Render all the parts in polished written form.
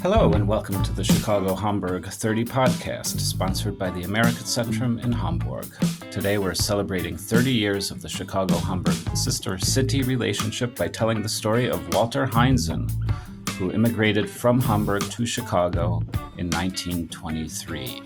Hello and welcome to the Chicago Hamburg 30 podcast, sponsored by the American Centrum in Hamburg. Today we're celebrating 30 years of the Chicago Hamburg sister city relationship by telling the story of Walter Heinzen, who immigrated from Hamburg to Chicago in 1923.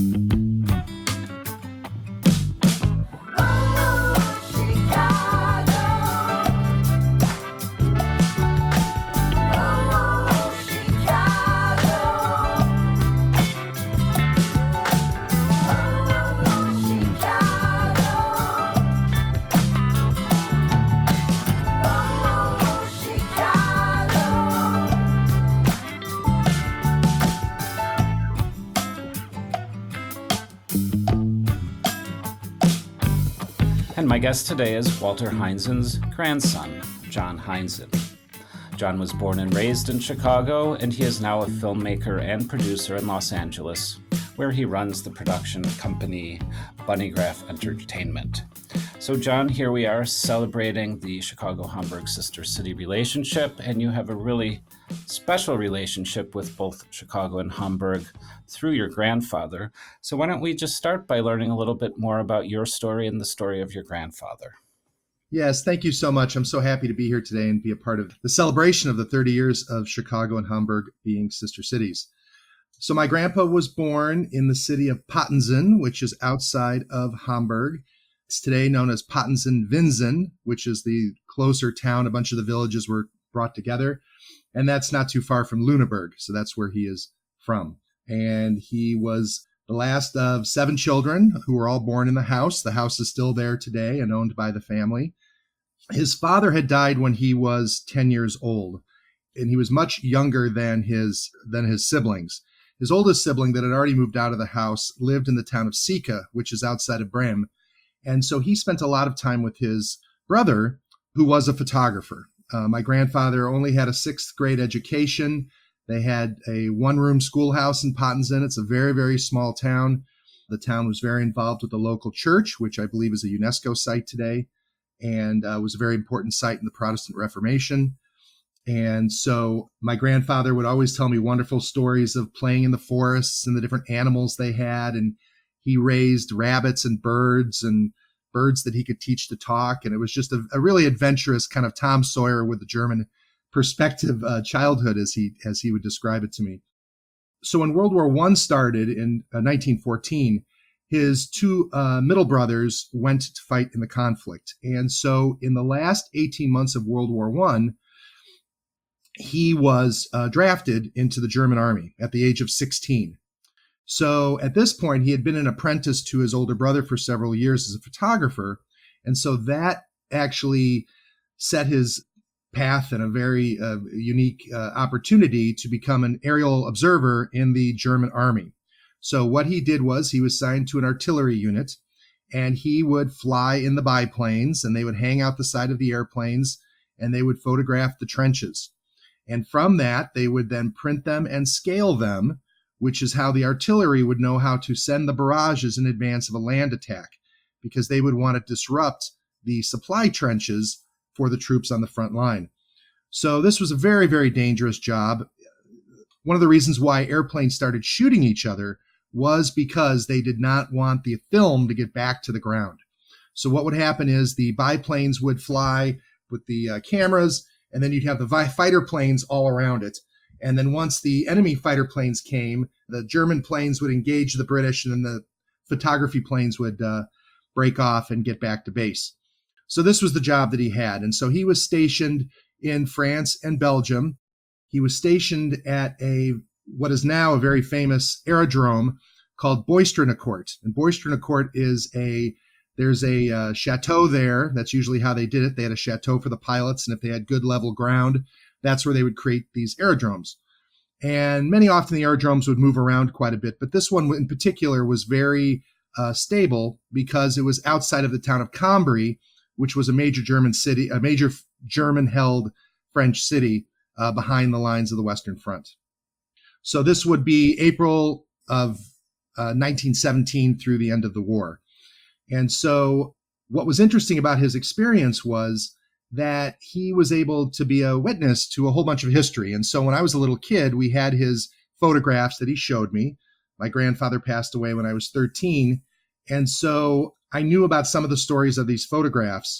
And my guest today is Walter Heinzen's grandson, John Heinzen. John was born and raised in Chicago, and he is now a filmmaker and producer in Los Angeles, where he runs the production company Bunnygraph Entertainment. So John, here we are celebrating the Chicago-Hamburg sister city relationship, and you have a really special relationship with both Chicago and Hamburg through your grandfather. So why don't we just start by learning a little bit more about your story and the story of your grandfather? Yes, thank you so much. I'm so happy to be here today and be a part of the celebration of the 30 years of Chicago and Hamburg being sister cities. So my grandpa was born in the city of Pattensen, which is outside of Hamburg. It's today known as Pattensen-Winsen, which is the closer town. A bunch of the villages were brought together. And that's not too far from Lüneburg. So that's where he is from. And he was the last of 7 children who were all born in the house. The house is still there today and owned by the family. His father had died when he was 10 years old, and he was much younger than his siblings. His oldest sibling that had already moved out of the house lived in the town of Sika, which is outside of Bremen. And so he spent a lot of time with his brother, who was a photographer. My grandfather only had a 6th grade education. They had a one-room schoolhouse in Pattensen. It's a very, very small town. The town was very involved with the local church, which I believe is a UNESCO site today, and was a very important site in the Protestant Reformation. And so my grandfather would always tell me wonderful stories of playing in the forests and the different animals they had. And he raised rabbits and birds that he could teach to talk. And it was just a really adventurous kind of Tom Sawyer with the German perspective childhood, as he would describe it to me. So when World War I started in 1914, his 2 middle brothers went to fight in the conflict. And so in the last 18 months of World War I, he was drafted into the German army at the age of 16. So at this point, he had been an apprentice to his older brother for several years as a photographer. And so that actually set his path in a very unique opportunity to become an aerial observer in the German army. So what he did was he was assigned to an artillery unit, and he would fly in the biplanes, and they would hang out the side of the airplanes, and they would photograph the trenches. And from that, they would then print them and scale them, which is how the artillery would know how to send the barrages in advance of a land attack, because they would want to disrupt the supply trenches for the troops on the front line. So this was a very, very dangerous job. One of the reasons why airplanes started shooting each other was because they did not want the film to get back to the ground. So what would happen is the biplanes would fly with the cameras, and then you'd have the fighter planes all around it. And then once the enemy fighter planes came, the German planes would engage the British, and then the photography planes would break off and get back to base. So this was the job that he had. And so he was stationed in France and Belgium. He was stationed at what is now a very famous aerodrome called Boistrenacourt. And Boistrenacourt is there's a chateau there. That's usually how they did it. They had a chateau for the pilots, and if they had good level ground, that's where they would create these aerodromes. And many often the aerodromes would move around quite a bit, but this one in particular was very stable because it was outside of the town of Cambrai, which was a major German city, a major German-held French city behind the lines of the Western Front. So this would be April of 1917 through the end of the war. And so what was interesting about his experience was that he was able to be a witness to a whole bunch of history. And so when I was a little kid, we had his photographs that he showed me. My grandfather passed away when I was 13. And so I knew about some of the stories of these photographs.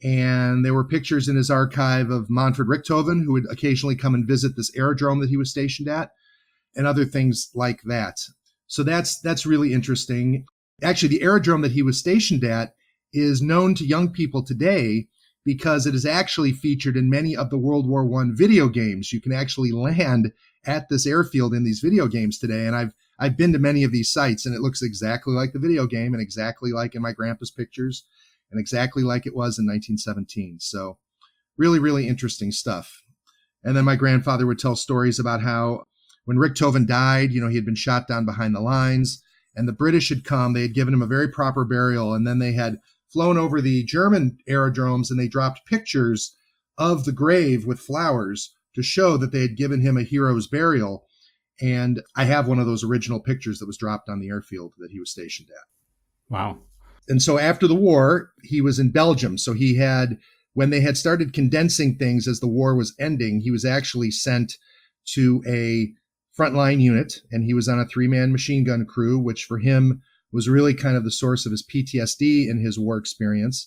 And there were pictures in his archive of Manfred Richthofen, who would occasionally come and visit this aerodrome that he was stationed at, and other things like that. So that's really interesting. Actually, the aerodrome that he was stationed at is known to young people today because it is actually featured in many of the World War I video games. You can actually land at this airfield in these video games today. And I've been to many of these sites, and it looks exactly like the video game and exactly like in my grandpa's pictures and exactly like it was in 1917. So really, really interesting stuff. And then my grandfather would tell stories about how when Richthofen died, he had been shot down behind the lines, and the British had come. They had given him a very proper burial, and then they had flown over the German aerodromes, and they dropped pictures of the grave with flowers to show that they had given him a hero's burial. And I have one of those original pictures that was dropped on the airfield that he was stationed at. Wow. And so after the war, he was in Belgium. So when they had started condensing things as the war was ending, he was actually sent to a frontline unit, and he was on a 3-man machine gun crew, which for him was really kind of the source of his PTSD in his war experience.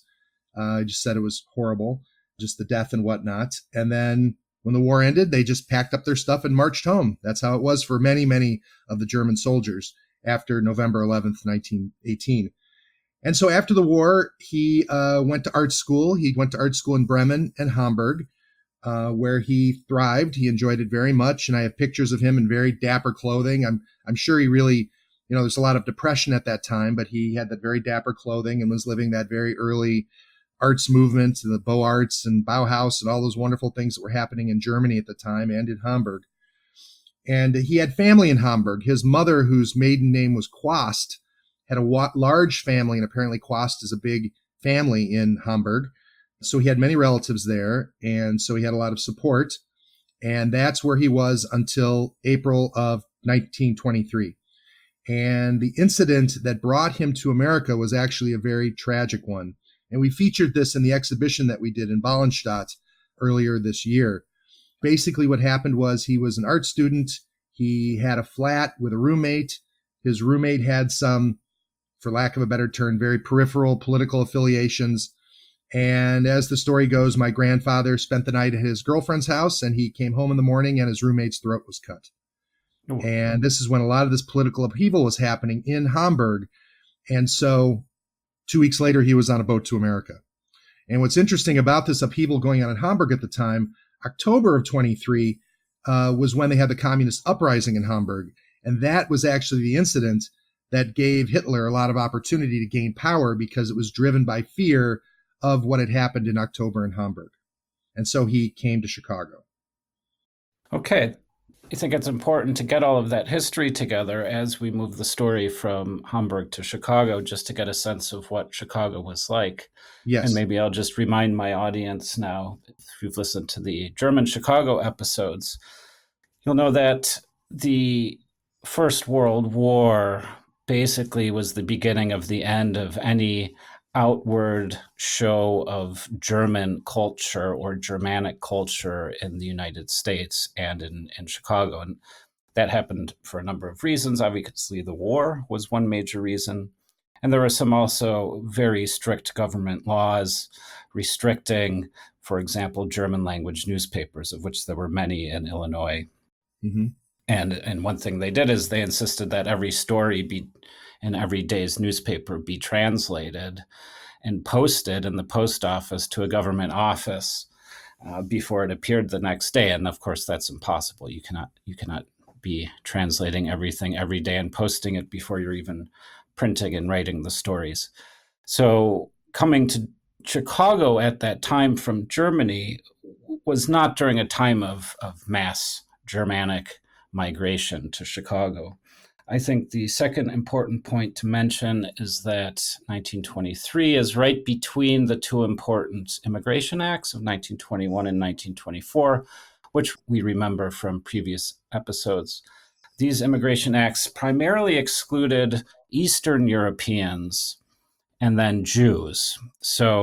I just said it was horrible, just the death and whatnot. And then when the war ended, they just packed up their stuff and marched home. That's how it was for many, many of the German soldiers after November 11th, 1918. And so after the war, he went to art school. He went to art school in Bremen and Hamburg, where he thrived. He enjoyed it very much. And I have pictures of him in very dapper clothing. I'm sure he really, there's a lot of depression at that time, but he had that very dapper clothing and was living that very early arts movement, the Beaux Arts and Bauhaus and all those wonderful things that were happening in Germany at the time and in Hamburg. And he had family in Hamburg. His mother, whose maiden name was Quast, had a large family, and apparently Quast is a big family in Hamburg. So he had many relatives there, and so he had a lot of support. And that's where he was until April of 1923. And the incident that brought him to America was actually a very tragic one. And we featured this in the exhibition that we did in Ballenstadt earlier this year. Basically, what happened was he was an art student. He had a flat with a roommate. His roommate had some, for lack of a better term, very peripheral political affiliations. And as the story goes, my grandfather spent the night at his girlfriend's house, and he came home in the morning and his roommate's throat was cut. Oh. And this is when a lot of this political upheaval was happening in Hamburg. And so 2 weeks later, he was on a boat to America. And what's interesting about this upheaval going on in Hamburg at the time, October of 23 was when they had the communist uprising in Hamburg. And that was actually the incident that gave Hitler a lot of opportunity to gain power, because it was driven by fear of what had happened in October in Hamburg. And so he came to Chicago. Okay. I think it's important to get all of that history together as we move the story from Hamburg to Chicago, just to get a sense of what Chicago was like. Yes. And maybe I'll just remind my audience now, if you've listened to the German Chicago episodes, you'll know that the First World War basically was the beginning of the end of any outward show of German culture or Germanic culture in the United States and in Chicago. And that happened for a number of reasons. Obviously, the war was one major reason. And there were some also very strict government laws restricting, for example, German language newspapers, of which there were many in Illinois. Mm-hmm. And one thing they did is they insisted that every story be in every day's newspaper be translated and posted in the post office to a government office before it appeared the next day. And of course, that's impossible. You cannot be translating everything every day and posting it before you're even printing and writing the stories. So coming to Chicago at that time from Germany was not during a time of mass Germanic migration to Chicago. I think the second important point to mention is that 1923 is right between the two important immigration acts of 1921 and 1924, which we remember from previous episodes. These immigration acts primarily excluded Eastern Europeans and then Jews. So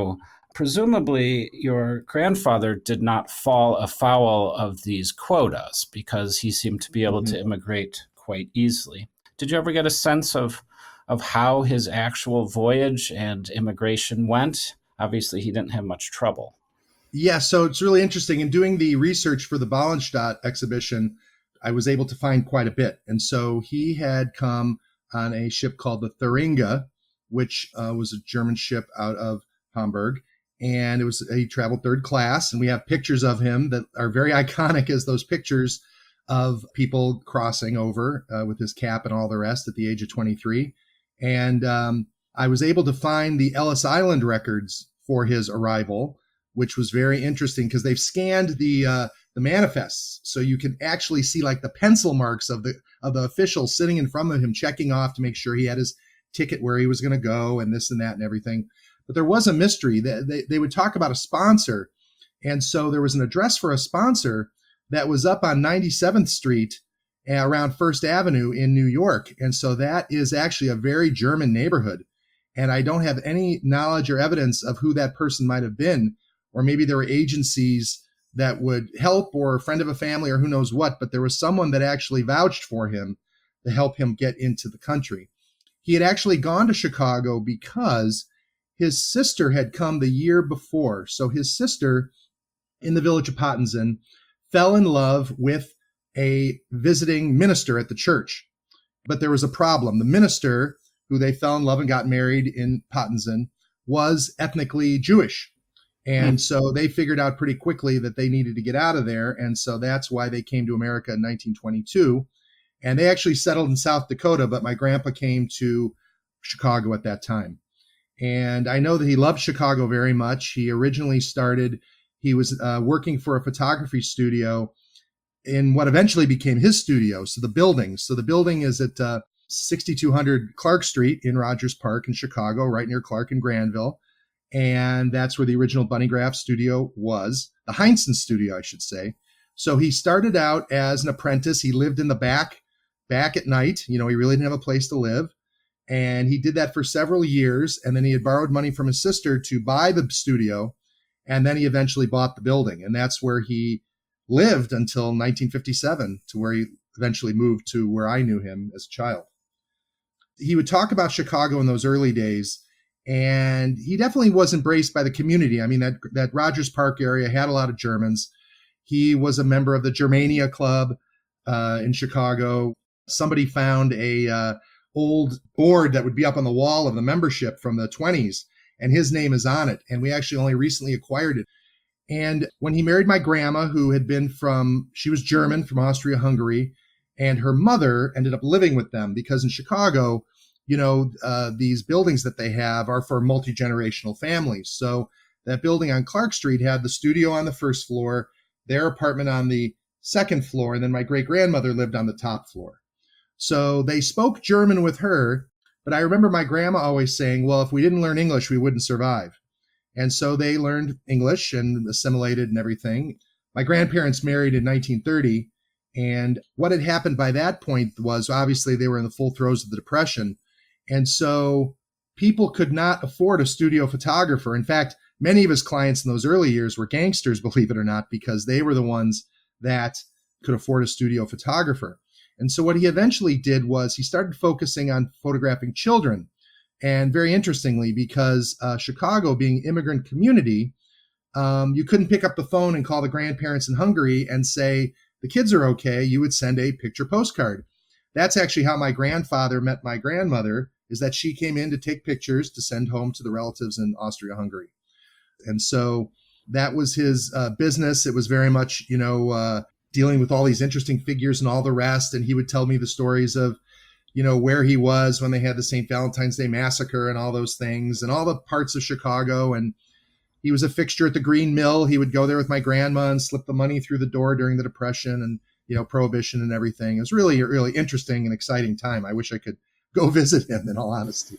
Presumably, your grandfather did not fall afoul of these quotas because he seemed to be able to immigrate quite easily. Did you ever get a sense of how his actual voyage and immigration went? Obviously, he didn't have much trouble. Yeah, so it's really interesting. In doing the research for the Ballenstadt exhibition, I was able to find quite a bit. And so he had come on a ship called the Thuringia, which was a German ship out of Hamburg. And he traveled third class. And we have pictures of him that are very iconic as those pictures of people crossing over with his cap and all the rest at the age of 23. And I was able to find the Ellis Island records for his arrival, which was very interesting because they've scanned the manifests, so you can actually see like the pencil marks of the officials sitting in front of him, checking off to make sure he had his ticket where he was going to go, and this and that and everything. But there was a mystery. They would talk about a sponsor, and so there was an address for a sponsor that was up on 97th Street around First Avenue in New York, and so that is actually a very German neighborhood. And I don't have any knowledge or evidence of who that person might have been. Or maybe there were agencies that would help, or a friend of a family, or who knows what, but there was someone that actually vouched for him to help him get into the country. He had actually gone to Chicago because his sister had come the year before. So his sister in the village of Pattensen fell in love with a visiting minister at the church. But there was a problem. The minister, who they fell in love and got married in Pattensen, was ethnically Jewish. And so they figured out pretty quickly that they needed to get out of there. And so that's why they came to America in 1922. And they actually settled in South Dakota, but my grandpa came to Chicago at that time. And I know that he loved Chicago very much. He originally he was working for a photography studio in what eventually became his studio. So the building is at 6200 Clark Street in Rogers Park in Chicago, right near Clark and Granville. And that's where the original Bunny Graph studio was, the Heinzen studio, I should say. So he started out as an apprentice. He lived in the back at night. He really didn't have a place to live. And he did that for several years. And then he had borrowed money from his sister to buy the studio. And then he eventually bought the building. And that's where he lived until 1957, to where he eventually moved to where I knew him as a child. He would talk about Chicago in those early days. And he definitely was embraced by the community. I mean, that Rogers Park area had a lot of Germans. He was a member of the Germania Club in Chicago. Somebody found a old board that would be up on the wall of the membership from the 20s, and his name is on it. And we actually only recently acquired it. And when he married my grandma, who had she was German from Austria-Hungary, and her mother ended up living with them because in Chicago, these buildings that they have are for multi-generational families. So that building on Clark Street had the studio on the first floor, their apartment on the second floor, and then my great-grandmother lived on the top floor. So they spoke German with her, but I remember my grandma always saying, well, if we didn't learn English, we wouldn't survive. And so they learned English and assimilated and everything. My grandparents married in 1930, and what had happened by that point was obviously they were in the full throes of the Depression. And so people could not afford a studio photographer. In fact, many of his clients in those early years were gangsters, believe it or not, because they were the ones that could afford a studio photographer. And so what he eventually did was he started focusing on photographing children. And very interestingly, because Chicago being immigrant community, you couldn't pick up the phone and call the grandparents in Hungary and say, the kids are okay. You would send a picture postcard. That's actually how my grandfather met my grandmother, is that she came in to take pictures to send home to the relatives in Austria-Hungary. And so that was his business. It was very much, dealing with all these interesting figures and all the rest. And he would tell me the stories of, where he was when they had the St. Valentine's Day Massacre and all those things and all the parts of Chicago. And he was a fixture at the Green Mill. He would go there with my grandma and slip the money through the door during the Depression and, Prohibition and everything. It was really, really interesting and exciting time. I wish I could go visit him, in all honesty.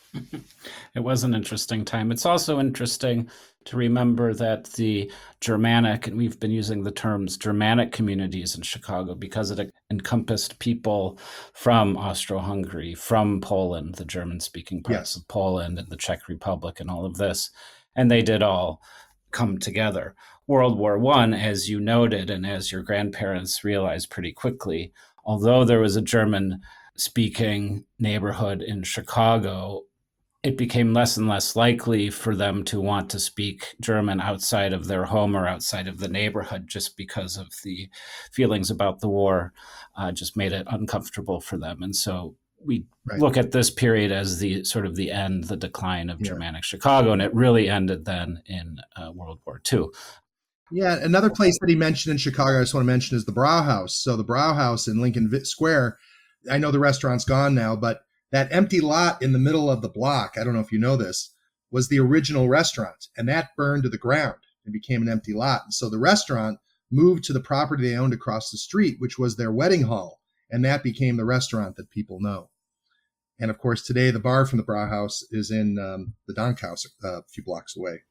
It was an interesting time. It's also interesting to remember that the Germanic, and we've been using the terms Germanic communities in Chicago because it encompassed people from Austro-Hungary, from Poland, the German-speaking parts of Poland and the Czech Republic and all of this. and they did all come together. World War I, as you noted, and as your grandparents realized pretty quickly, although there was a German-speaking neighborhood in Chicago, it became less and less likely for them to want to speak German outside of their home or outside of the neighborhood, just because of the feelings about the war, just made it uncomfortable for them. And so we look at this period as the sort of the end, the decline of Germanic Chicago, and it really ended then in World War II. Yeah, another place that he mentioned in Chicago I just want to mention is the Brauhaus. So the Brauhaus in Lincoln Square, I know the restaurant's gone now, but that empty lot in the middle of the block, I don't know if you know this, was the original restaurant, and that burned to the ground and became an empty lot. And so the restaurant moved to the property they owned across the street, which was their wedding hall, and that became the restaurant that people know. And of course, today the bar from the Brauhaus is in the Dankhaus, a few blocks away.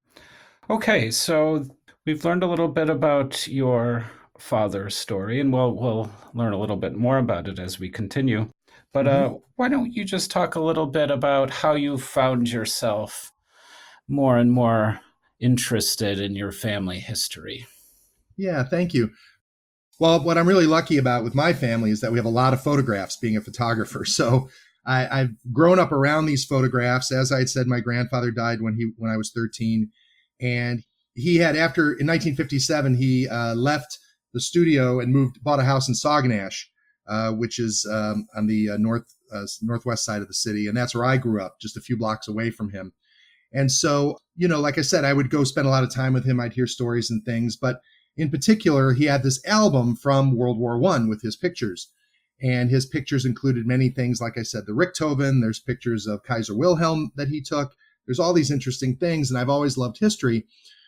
Okay, so we've learned a little bit about your father's story, and we'll learn a little bit more about it as we continue. But why don't you just talk a little bit about how you found yourself more and more interested in your family history? Yeah, thank you. Well, what I'm really lucky about with my family is that we have a lot of photographs, being a photographer. So I've grown up around these photographs. As I had said, my grandfather died when I was 13, and he had, in 1957, he left the studio and bought a house in Sauganash, which is on the northwest side of the city. And that's where I grew up, just a few blocks away from him. And so, like I said, I would go spend a lot of time with him. I'd hear stories and things. But in particular, he had this album from World War I with his pictures. And his pictures included many things. Like I said, the Richthofen, there's pictures of Kaiser Wilhelm that he took. There's all these interesting things. And I've always loved history.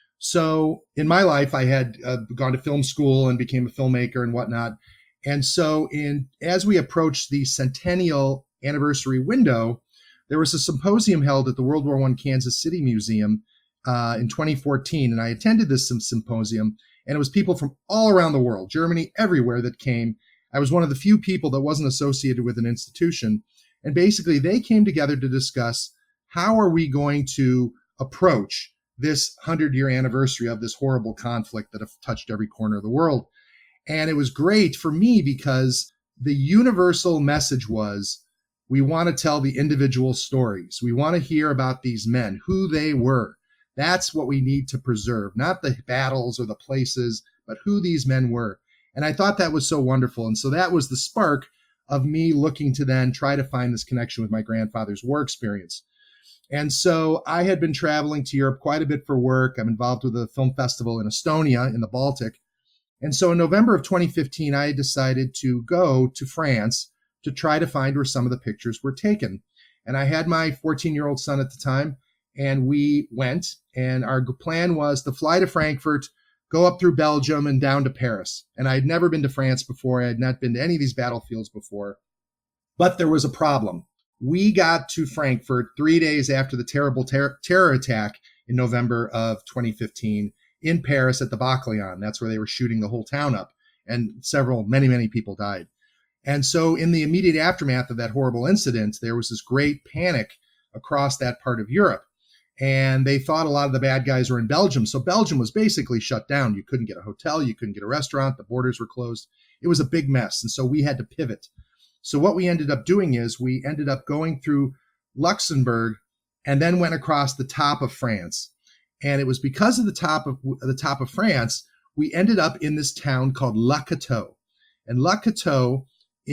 So in my life, I had gone to film school and became a filmmaker and whatnot. And so as we approached the centennial anniversary window, there was a symposium held at the World War I Kansas City Museum in 2014. And I attended this symposium, and it was people from all around the world, Germany, everywhere that came. I was one of the few people that wasn't associated with an institution. And basically, they came together to discuss how are we going to approach this 100-year anniversary of this horrible conflict that have touched every corner of the world. And it was great for me because the universal message was, we want to tell the individual stories. We want to hear about these men, who they were. That's what we need to preserve, not the battles or the places, but who these men were. And I thought that was so wonderful. And so that was the spark of me looking to then try to find this connection with my grandfather's war experience. And so I had been traveling to Europe quite a bit for work. I'm involved with a film festival in Estonia in the Baltic. And so in November of 2015, I decided to go to France to try to find where some of the pictures were taken. And I had my 14-year-old son at the time, and we went. And our plan was to fly to Frankfurt, go up through Belgium and down to Paris. And I had never been to France before. I had not been to any of these battlefields before. But there was a problem. We got to Frankfurt 3 days after the terrible terror attack in November of 2015 in Paris at the Bataclan. That's where they were shooting the whole town up. And many people died. And so in the immediate aftermath of that horrible incident, there was this great panic across that part of Europe. And they thought a lot of the bad guys were in Belgium. So Belgium was basically shut down. You couldn't get a hotel. You couldn't get a restaurant. The borders were closed. It was a big mess. And so we had to pivot. So what we ended up doing is we ended up going through Luxembourg and then went across the top of France. And it was because of the top of France, we ended up in this town called Le Cateau. And Le Cateau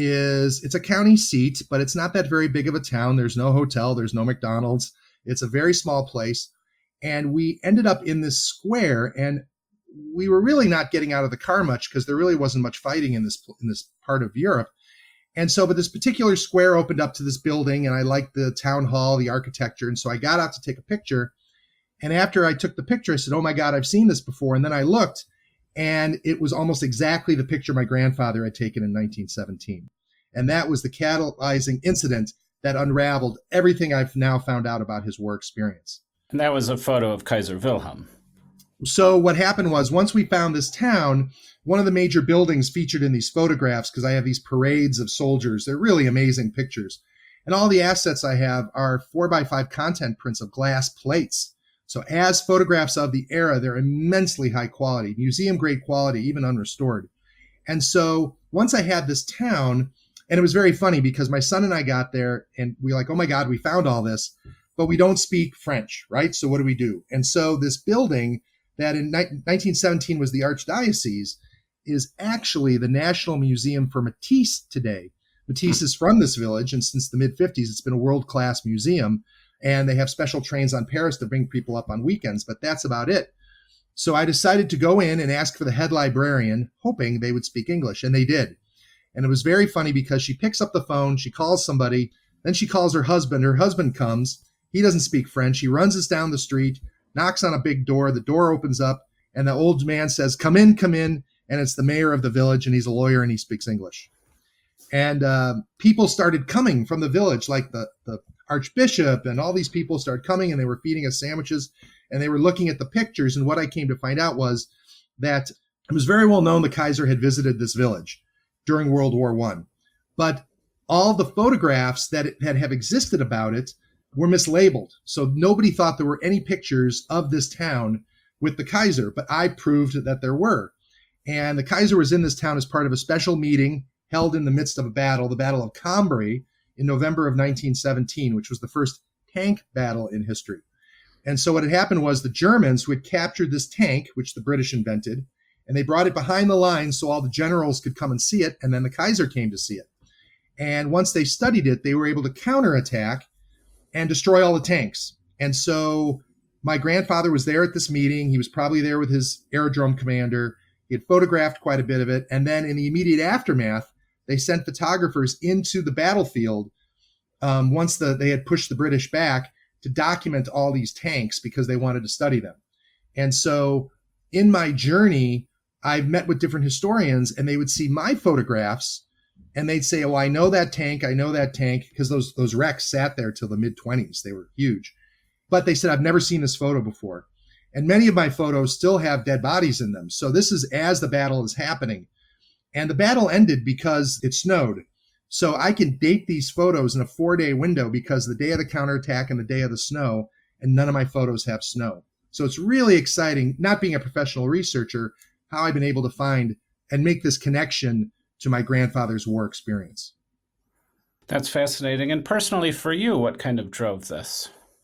it's a county seat, but it's not that very big of a town. There's no hotel. There's no McDonald's. It's a very small place. And we ended up in this square, and we were really not getting out of the car much because there really wasn't much fighting in this part of Europe. And so, but this particular square opened up to this building, and I liked the town hall, the architecture. And so I got out to take a picture. And after I took the picture, I said, oh my God, I've seen this before. And then I looked, and it was almost exactly the picture my grandfather had taken in 1917. And that was the catalyzing incident that unraveled everything I've now found out about his war experience. And that was a photo of Kaiser Wilhelm. So what happened was, once we found this town, one of the major buildings featured in these photographs, because I have these parades of soldiers, they're really amazing pictures. And all the assets I have are 4x5 content prints of glass plates. So as photographs of the era, they're immensely high quality, museum grade quality, even unrestored. And so once I had this town, and it was very funny because my son and I got there and we were like, oh my God, we found all this, but we don't speak French, right? So what do we do? And so this building that in 1917 was the Archdiocese is actually the National Museum for Matisse today. Matisse is from this village, and since the mid-50s, it's been a world-class museum, and they have special trains on Paris to bring people up on weekends, but that's about it. So I decided to go in and ask for the head librarian, hoping they would speak English, and they did. And it was very funny because she picks up the phone, she calls somebody, then she calls her husband. Her husband comes. He doesn't speak French. He runs us down the street, knocks on a big door. The door opens up, and the old man says, come in, come in. And it's the mayor of the village, and he's a lawyer, and he speaks English. And people started coming from the village, like the archbishop, and all these people started coming, and they were feeding us sandwiches, and they were looking at the pictures. And what I came to find out was that it was very well known the Kaiser had visited this village during World War I. But all the photographs that have existed about it were mislabeled. So nobody thought there were any pictures of this town with the Kaiser, but I proved that there were. And the Kaiser was in this town as part of a special meeting held in the midst of a battle, the Battle of Cambrai, in November of 1917, which was the first tank battle in history. And so what had happened was the Germans who had captured this tank, which the British invented, and they brought it behind the lines so all the generals could come and see it, and then the Kaiser came to see it. And once they studied it, they were able to counterattack and destroy all the tanks. And so my grandfather was there at this meeting. He was probably there with his aerodrome commander. He had photographed quite a bit of it. And then in the immediate aftermath, they sent photographers into the battlefield once they had pushed the British back to document all these tanks because they wanted to study them. And so in my journey, I've met with different historians, and they would see my photographs and they'd say, oh, I know that tank, because those wrecks sat there till the mid-20s. They were huge. But they said, I've never seen this photo before. And many of my photos still have dead bodies in them. So this is as the battle is happening. And the battle ended because it snowed. So I can date these photos in a 4-day window because the day of the counterattack and the day of the snow, and none of my photos have snow. So it's really exciting, not being a professional researcher, how I've been able to find and make this connection to my grandfather's war experience. That's fascinating. And personally for you, what kind of drove this?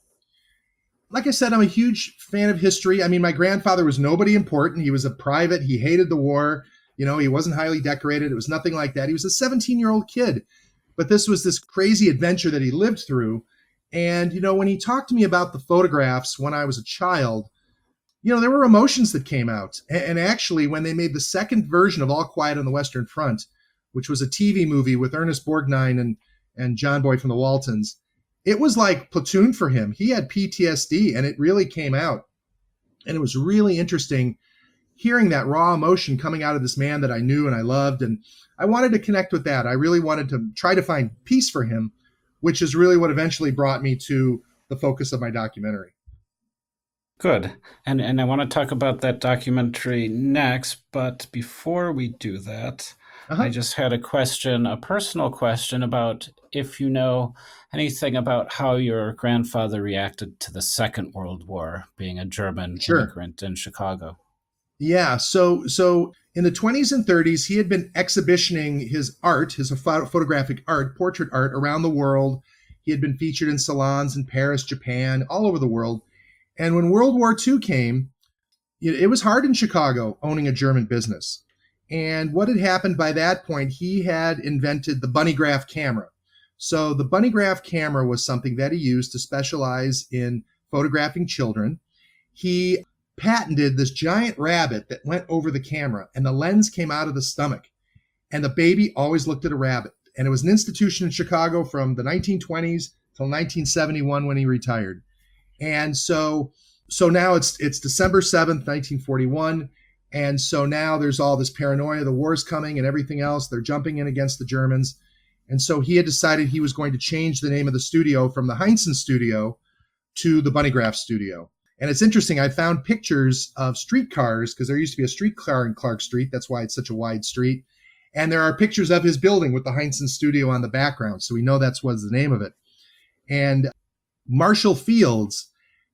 Like I said, I'm a huge fan of history. I mean, my grandfather was nobody important. He was a private. He hated the war. You know, he wasn't highly decorated. It was nothing like that. He was a 17-year-old kid. But this was this crazy adventure that he lived through. And, you know, when he talked to me about the photographs when I was a child, you know, there were emotions that came out. And actually, when they made the second version of All Quiet on the Western Front, which was a TV movie with Ernest Borgnine and John Boy from the Waltons, it was like Platoon for him. He had PTSD, and it really came out. And it was really interesting hearing that raw emotion coming out of this man that I knew and I loved. And I wanted to connect with that. I really wanted to try to find peace for him, which is really what eventually brought me to the focus of my documentary. Good. And I want to talk about that documentary next. But before we do that, I just had a personal question about if you know anything about how your grandfather reacted to the Second World War, being a German immigrant in Chicago. Yeah. So in the 20s and 30s, he had been exhibitioning his art, his photographic art, portrait art around the world. He had been featured in salons in Paris, Japan, all over the world. And when World War II came, it was hard in Chicago owning a German business. And what had happened by that point, he had invented the Bunnygraph camera. So the Bunnygraph camera was something that he used to specialize in photographing children. He patented this giant rabbit that went over the camera, and the lens came out of the stomach. And the baby always looked at a rabbit. And it was an institution in Chicago from the 1920s till 1971 when he retired. And so now it's December 7th, 1941. And so now there's all this paranoia, the war's coming and everything else. They're jumping in against the Germans. And so he had decided he was going to change the name of the studio from the Heinzen Studio to the Bunnygraph Studio. And it's interesting, I found pictures of streetcars, because there used to be a streetcar in Clark Street. That's why it's such a wide street. And there are pictures of his building with the Heinzen Studio on the background. So we know that's what's the name of it. And Marshall Fields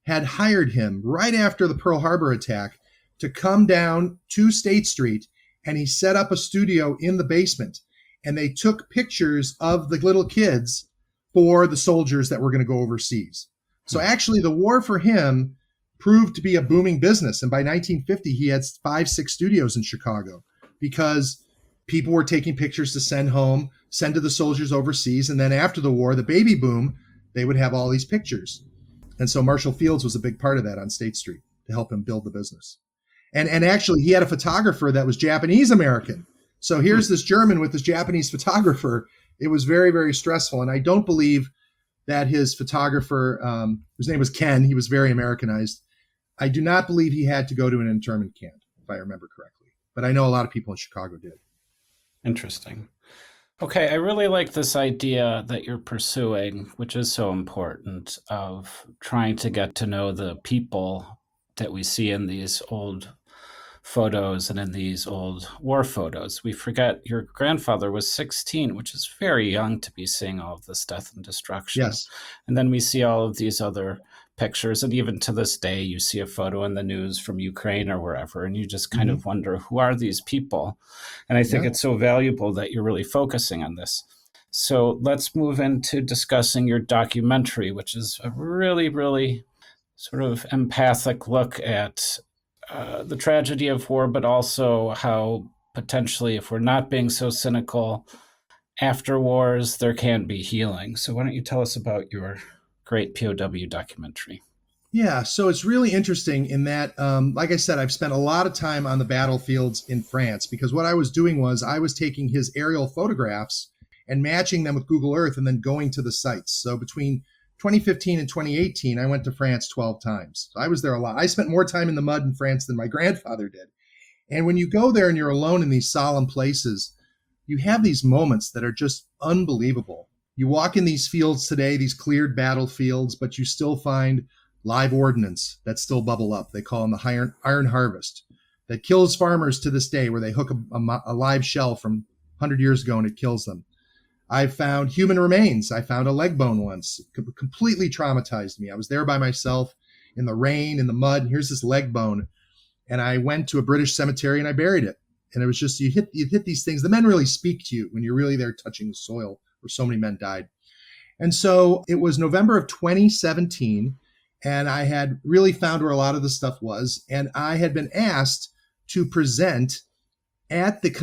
had hired him right after the Pearl Harbor attack to come down to State Street, and he set up a studio in the basement. And they took pictures of the little kids for the soldiers that were going to go overseas. So actually, the war for him proved to be a booming business. And by 1950, he had 5-6 studios in Chicago because people were taking pictures to send home, send to the soldiers overseas. And then after the war, the baby boom, they would have all these pictures. And so Marshall Fields was a big part of that on State Street to help him build the business. And actually, he had a photographer that was Japanese American. So here's this German with this Japanese photographer. It was very, very stressful. And I don't believe that his photographer, whose name was Ken, he was very Americanized. I do not believe he had to go to an internment camp, if I remember correctly. But I know a lot of people in Chicago did. Interesting. Okay, I really like this idea that you're pursuing, which is so important, of trying to get to know the people that we see in these old photos and in these old war photos. We forget your grandfather was 16, which is very young to be seeing all of this death and destruction. Yes. And then we see all of these other pictures. And even to this day, you see a photo in the news from Ukraine or wherever, and you just kind of wonder, who are these people? And I think it's so valuable that you're really focusing on this. So let's move into discussing your documentary, which is a really, really sort of empathic look at the tragedy of war, but also how potentially, if we're not being so cynical, after wars, there can be healing. So why don't you tell us about your great POW documentary? Yeah, so it's really interesting in that, like I said, I've spent a lot of time on the battlefields in France because what I was doing was I was taking his aerial photographs and matching them with Google Earth and then going to the sites. So between 2015 and 2018, I went to France 12 times. So I was there a lot. I spent more time in the mud in France than my grandfather did. And when you go there and you're alone in these solemn places, you have these moments that are just unbelievable. You walk in these fields today, these cleared battlefields, but you still find live ordnance that still bubble up. They call them the iron harvest that kills farmers to this day, where they hook a live shell from 100 years ago and it kills them. I've found human remains. I found a leg bone once. It completely traumatized me. I was there by myself in the rain, in the mud, and here's this leg bone. And I went to a British cemetery and I buried it. And it was just, you hit these things. The men really speak to you when you're really there touching the soil where so many men died. And so it was November of 2017, and I had really found where a lot of the stuff was. And I had been asked to present at the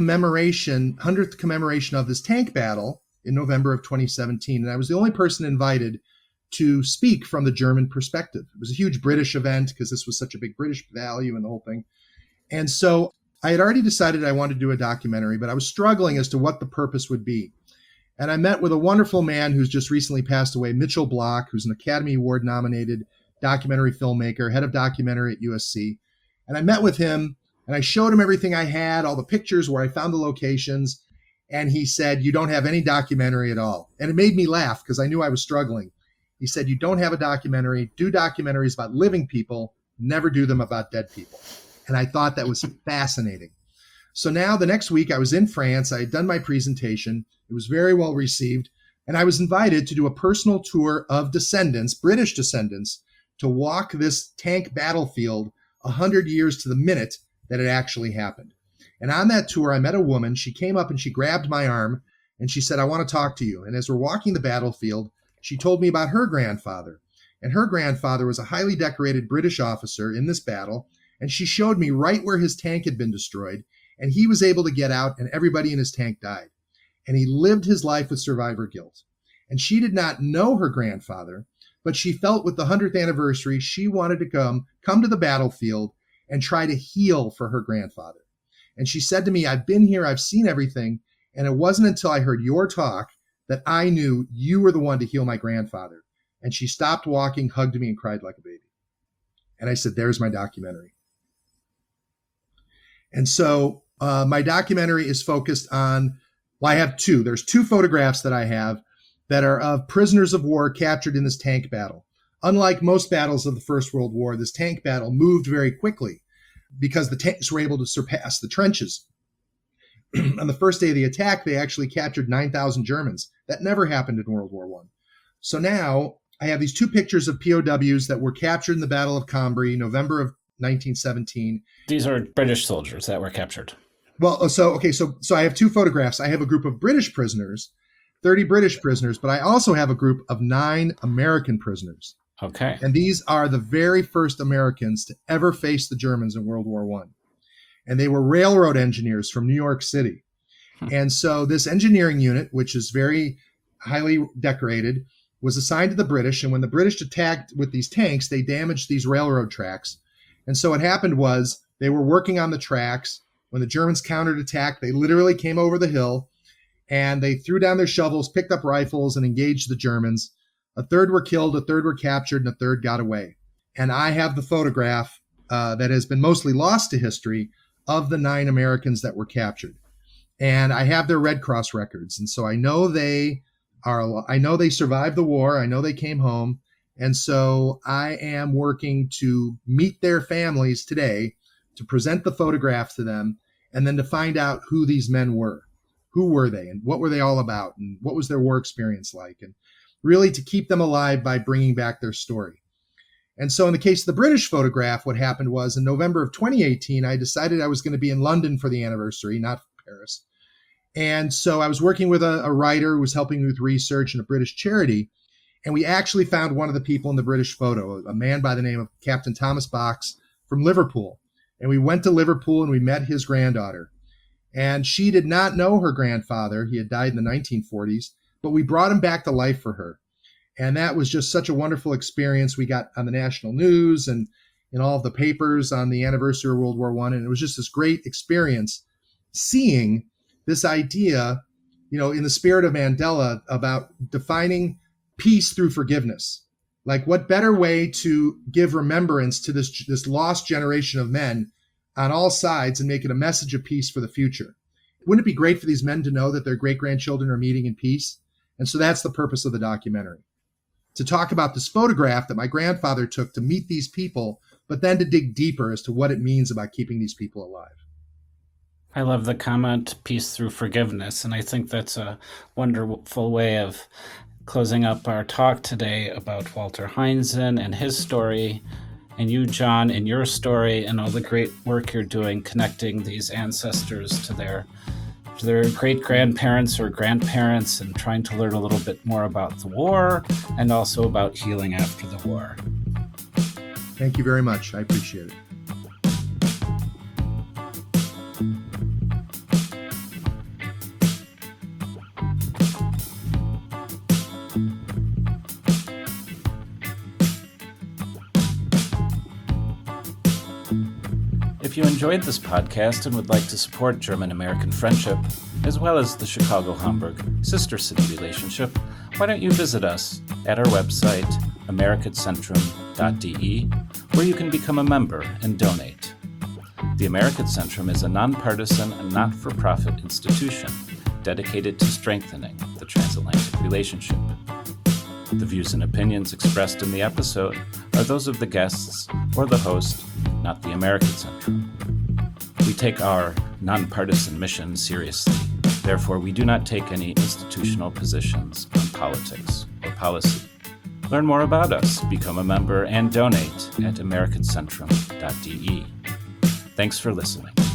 100th commemoration of this tank battle in November of 2017. And I was the only person invited to speak from the German perspective. It was a huge British event because this was such a big British value in the whole thing. And so I had already decided I wanted to do a documentary, but I was struggling as to what the purpose would be. And I met with a wonderful man who's just recently passed away, Mitchell Block, who's an Academy Award nominated documentary filmmaker, head of documentary at USC. And I met with him and I showed him everything I had, all the pictures where I found the locations. And he said, "You don't have any documentary at all." And it made me laugh because I knew I was struggling. He said, "You don't have a documentary. Do documentaries about living people. Never do them about dead people." And I thought that was fascinating. So now the next week I was in France. I had done my presentation. It was very well received. And I was invited to do a personal tour of descendants, British descendants, to walk this tank battlefield 100 years to the minute that it actually happened. And on that tour, I met a woman. She came up and she grabbed my arm and she said, "I want to talk to you." And as we're walking the battlefield, she told me about her grandfather. And her grandfather was a highly decorated British officer in this battle. And she showed me right where his tank had been destroyed. And he was able to get out and everybody in his tank died. And he lived his life with survivor guilt. And she did not know her grandfather, but she felt with the 100th anniversary, she wanted to come to the battlefield and try to heal for her grandfather. And she said to me, "I've been here, I've seen everything. And it wasn't until I heard your talk that I knew you were the one to heal my grandfather." And she stopped walking, hugged me, and cried like a baby. And I said, "There's my documentary." And so my documentary is focused on, well, I have two. There's two photographs that I have that are of prisoners of war captured in this tank battle. Unlike most battles of the First World War, this tank battle moved very quickly because the tanks were able to surpass the trenches. On the first day of the attack, they actually captured 9,000 Germans. That never happened in World War I. So now I have these two pictures of POWs that were captured in the Battle of Cambrai, November of 1917. These are British soldiers that were captured. Well, so I have two photographs. I have a group of British prisoners, 30 British prisoners, but I also have a group of 9 American prisoners. Okay. And these are the very first Americans to ever face the Germans in World War I. And they were railroad engineers from New York City. And so this engineering unit, which is very highly decorated, was assigned to the British. And when the British attacked with these tanks, they damaged these railroad tracks. And so what happened was they were working on the tracks. When the Germans counterattacked, they literally came over the hill and they threw down their shovels, picked up rifles, and engaged the Germans. A third were killed, a third were captured, and a third got away. And I have the photograph that has been mostly lost to history of the 9 Americans that were captured. And I have their Red Cross records. And so I know they survived the war. I know they came home. And so I am working to meet their families today, to present the photograph to them, and then to find out who these men were. Who were they, and what were they all about, and what was their war experience like, and really to keep them alive by bringing back their story. And so in the case of the British photograph, what happened was in November of 2018, I decided I was going to be in London for the anniversary, not Paris. And so I was working with a writer who was helping me with research in a British charity. And we actually found one of the people in the British photo, a man by the name of Captain Thomas Box from Liverpool. And we went to Liverpool and we met his granddaughter. And she did not know her grandfather. He had died in the 1940s, but we brought him back to life for her. And that was just such a wonderful experience. We got on the national news and in all of the papers on the anniversary of World War I. And it was just this great experience seeing this idea, in the spirit of Mandela, about defining peace through forgiveness. Like, what better way to give remembrance to this lost generation of men on all sides and make it a message of peace for the future? Wouldn't it be great for these men to know that their great-grandchildren are meeting in peace? And so that's the purpose of the documentary, to talk about this photograph that my grandfather took to meet these people, but then to dig deeper as to what it means about keeping these people alive. I love the comment, peace through forgiveness. And I think that's a wonderful way of closing up our talk today about Walter Heinzen and his story, and you, John, and your story, and all the great work you're doing connecting these ancestors to their great-grandparents or grandparents, and trying to learn a little bit more about the war and also about healing after the war. Thank you very much. I appreciate it. If you enjoyed this podcast and would like to support German-American friendship, as well as the Chicago-Hamburg sister city relationship, why don't you visit us at our website, americatcentrum.de, where you can become a member and donate. The American Centrum is a nonpartisan and not-for-profit institution dedicated to strengthening the transatlantic relationship. The views and opinions expressed in the episode are those of the guests or the host, not the American Centrum. We take our nonpartisan mission seriously. Therefore, we do not take any institutional positions on politics or policy. Learn more about us, become a member, and donate at americatcentrum.de. Thanks for listening.